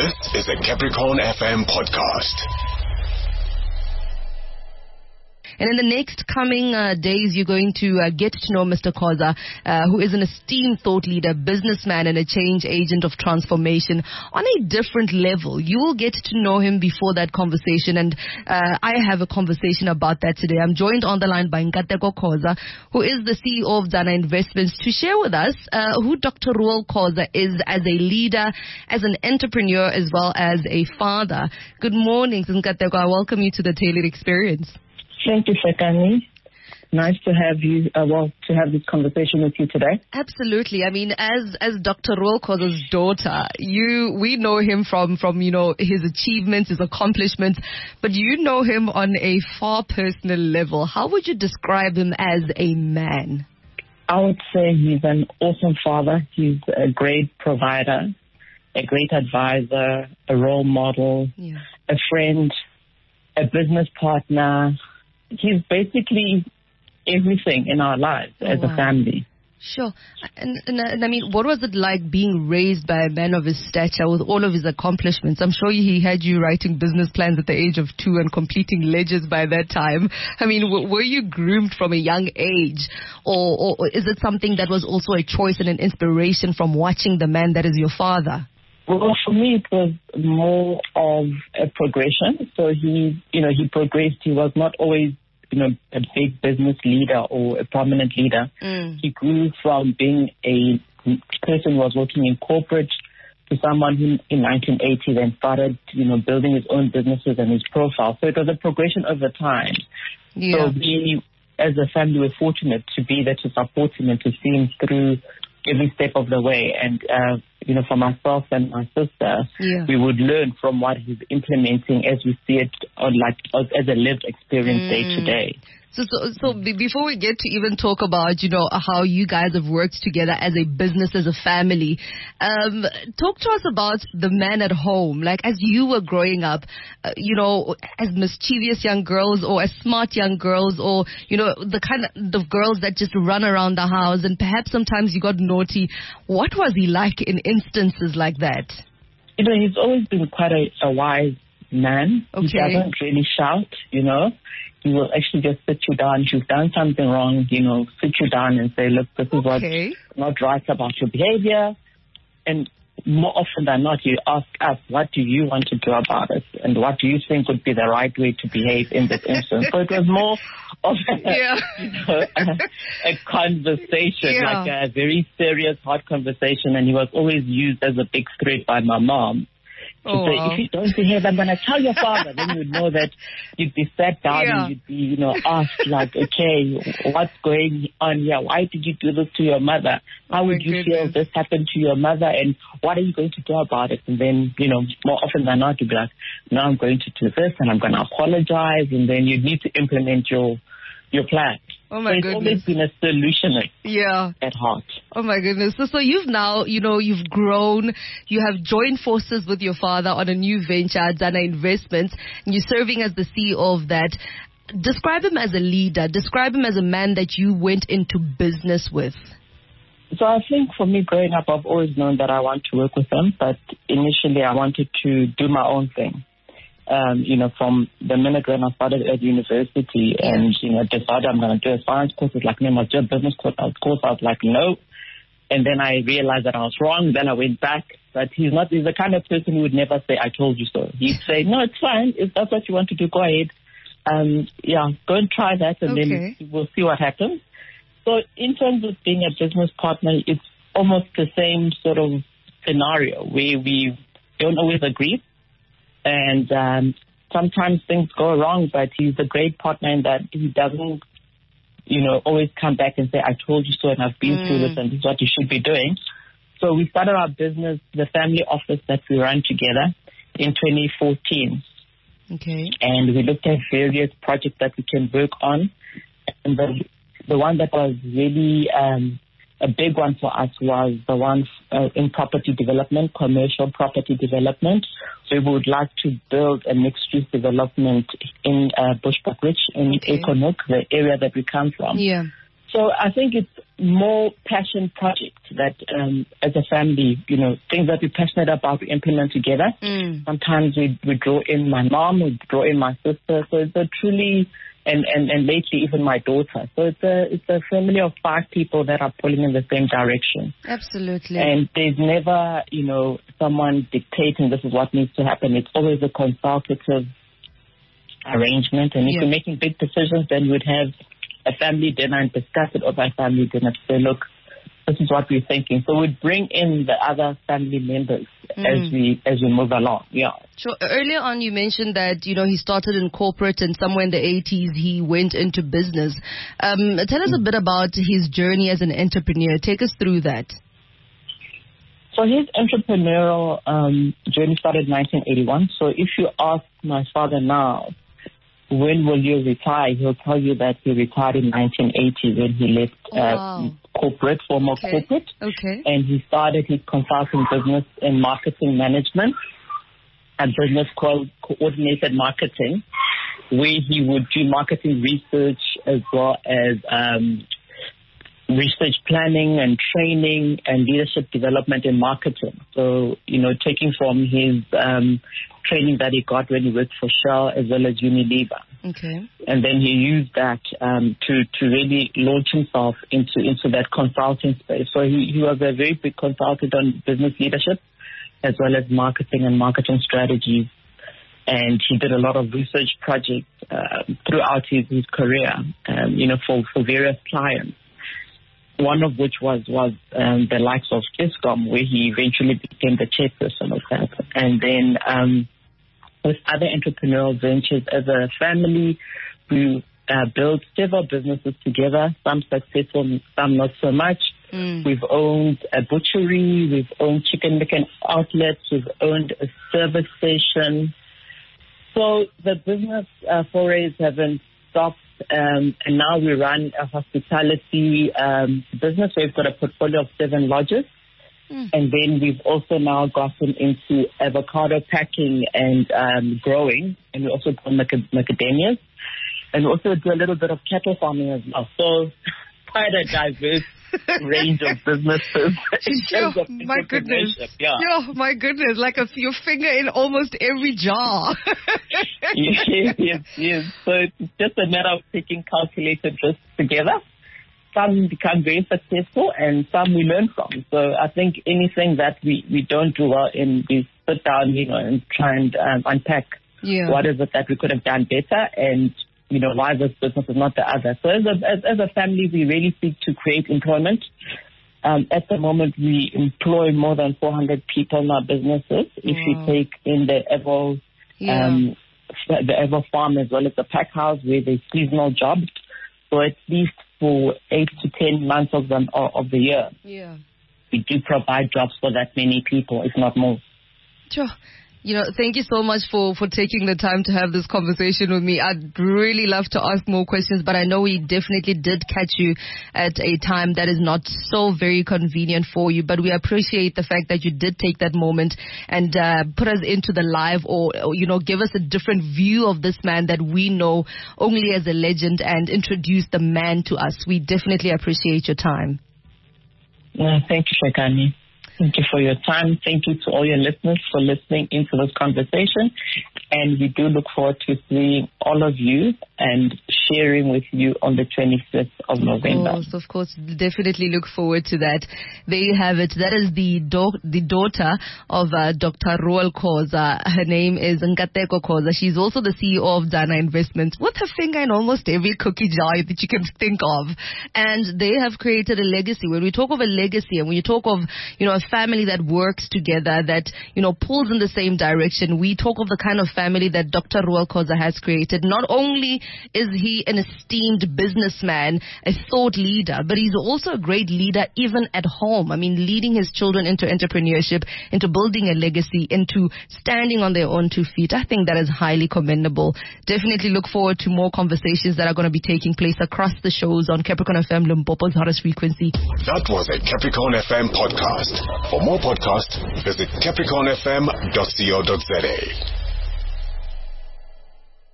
This is a Capricorn FM podcast. And in the next coming days, you're going to get to know Mr. Khoza, who is an esteemed thought leader, businessman, and a change agent of transformation on a different level. You will get to know him before that conversation, and I have a conversation about that today. I'm joined on the line by Nkateko Khoza, who is the CEO of Zana Investments, to share with us who Dr. Ruel Khoza is as a leader, as an entrepreneur, as well as a father. Good morning, Nkateko. I welcome you to the Tailored Experience. Thank you, Sekani. Nice to have you, to have this conversation with you today. Absolutely. I mean, as Dr. Ruel Khoza's daughter, we know him from his achievements, his accomplishments, but you know him on a far personal level. How would you describe him as a man? I would say he's an awesome father. He's a great provider, a great advisor, a role model, a friend, a business partner. He's basically everything in our lives as a family. Sure. And I mean, what was it like being raised by a man of his stature with all of his accomplishments? I'm sure he had you writing business plans at the age of 2 and completing ledgers by that time. I mean, were you groomed from a young age? Or is it something that was also a choice and an inspiration from watching the man that is your father? Well, for me, it was more of a progression. So he progressed. He was not always, a big business leader or a prominent leader. He grew from being a person who was working in corporate to someone who in 1980 then started, building his own businesses and his profile. So it was a progression over time. Yeah. So we, as a family, were fortunate to be there to support him and to see him through every step of the way. And, for myself and my sister, we would learn from what he's implementing as we see it as a lived experience day to day. So before we get to even talk about, how you guys have worked together as a business, as a family, talk to us about the man at home. Like, as you were growing up, as mischievous young girls or as smart young girls or, the kind of girls that just run around the house and perhaps sometimes you got naughty. What was he like in instances like that? He's always been quite a wise man. Okay. He doesn't really shout, He will actually just sit you down. If you've done something wrong, sit you down and say, look, this is what's not right about your behavior. And more often than not, you ask us, what do you want to do about it? And what do you think would be the right way to behave in this instance? So it was more of a conversation, like a very serious, hard conversation. And he was always used as a big threat by my mom. Say, if you don't behave, I'm going to tell your father. Then you'd know that you'd be sat down and you'd be, asked like, okay, what's going on here? Why did you do this to your mother? How would you feel this happened to your mother? And what are you going to do about it? And then, more often than not, you'd be like, no, I'm going to do this and I'm going to apologize. And then you need to implement your plan. Oh my goodness. It's always been a solutionist at heart. Oh my goodness. So you've now, you've grown, you have joined forces with your father on a new venture, Zana Investments, and you're serving as the CEO of that. Describe him as a leader. Describe him as a man that you went into business with. So I think for me growing up, I've always known that I want to work with him, but initially I wanted to do my own thing. From the minute when I started at university and, decided I'm going to do a science course, it's like, no, I do a business course. I was like, no. And then I realized that I was wrong. Then I went back. But he's the kind of person who would never say, I told you so. He'd say, no, it's fine. If that's what you want to do, go ahead. Go and try that and then we'll see what happens. So in terms of being a business partner, it's almost the same sort of scenario where we don't always agree. And sometimes things go wrong, but he's a great partner in that he doesn't, always come back and say, I told you so and I've been through this and this is what you should be doing. So we started our business, the family office that we run together in 2014. Okay. And we looked at various projects that we can work on. And the one that was really a big one for us was the one in property development, commercial property development. We would like to build a mixed-use development in Bushbuckridge, in Econook, the area that we come from. Yeah. So I think it's more passion projects that, as a family, things that we're passionate about, we implement together. Sometimes we draw in my mom, we draw in my sister. So it's a truly, and lately even my daughter. So it's a family of 5 people that are pulling in the same direction. Absolutely. And there's never, someone dictating this is what needs to happen. It's always a consultative arrangement. And if we're making big decisions, then we'd have a family dinner and discuss it over a family dinner to say, look, this is what we're thinking. So we'd bring in the other family members as we move along. Yeah. Sure. Earlier on, you mentioned that, he started in corporate and somewhere in the 80s he went into business. Tell us a bit about his journey as an entrepreneur. Take us through that. So his entrepreneurial journey started in 1981. So if you ask my father now, when will you retire? He'll tell you that he retired in 1980 when he left corporate. Okay. And he started his consulting business in marketing management and business called coordinated marketing, where he would do marketing research as well as research planning and training and leadership development in marketing. So, taking from his training that he got when he worked for Shell as well as Unilever. Okay. And then he used that to really launch himself into that consulting space. So he was a very big consultant on business leadership as well as marketing and marketing strategies. And he did a lot of research projects throughout his career, for various clients. One of which was the likes of Eskom, where he eventually became the chairperson of that. And then with other entrepreneurial ventures as a family, we built several businesses together, some successful, some not so much. We've owned a butchery, we've owned chicken lick outlets, we've owned a service station. So the business forays haven't stopped. And now we run a hospitality business. We've got a portfolio of 7 lodges. And then we've also now gotten into avocado packing and growing. And we also grow macadamias. And we also do a little bit of cattle farming as well. So quite a diverse range of businesses. My goodness. My goodness. Like your finger in almost every jar. Yes. So it's just a matter of taking calculated risks together. Some become very successful and some we learn from. So I think anything that we don't do well in, we sit down, and try and unpack what is it that we could have done better and, why this business is not the other. So as a family, we really seek to create employment. At the moment, we employ more than 400 people in our businesses. If you take in the Evo farm as well as the pack house, where there's seasonal jobs. So at least for 8 to 10 months of the year, we do provide jobs for that many people, if not more. Sure. Thank you so much for taking the time to have this conversation with me. I'd really love to ask more questions, but I know we definitely did catch you at a time that is not so very convenient for you. But we appreciate the fact that you did take that moment and put us into the live or give us a different view of this man that we know only as a legend and introduce the man to us. We definitely appreciate your time. Thank you, Shekani. Thank you for your time. Thank you to all your listeners for listening into this conversation. And we do look forward to seeing all of you and sharing with you on the 25th of November. Of course. Definitely look forward to that. There you have it. That is the daughter of Dr. Roel Khoza. Her name is Nkateko Khoza. She's also the CEO of Dana Investments, with her finger in almost every cookie jar that you can think of. And they have created a legacy. When we talk of a legacy and when you talk of, a family that works together, that, pulls in the same direction, we talk of the kind of family that Dr. Roel Khoza has created. Not only is he an esteemed businessman, a thought leader, but he's also a great leader even at home. I mean, leading his children into entrepreneurship, into building a legacy, into standing on their own 2 feet. I think that is highly commendable. Definitely look forward to more conversations that are going to be taking place across the shows on Capricorn FM, Limpopo's hottest frequency. That was a Capricorn FM podcast. For more podcasts, visit capricornfm.co.za.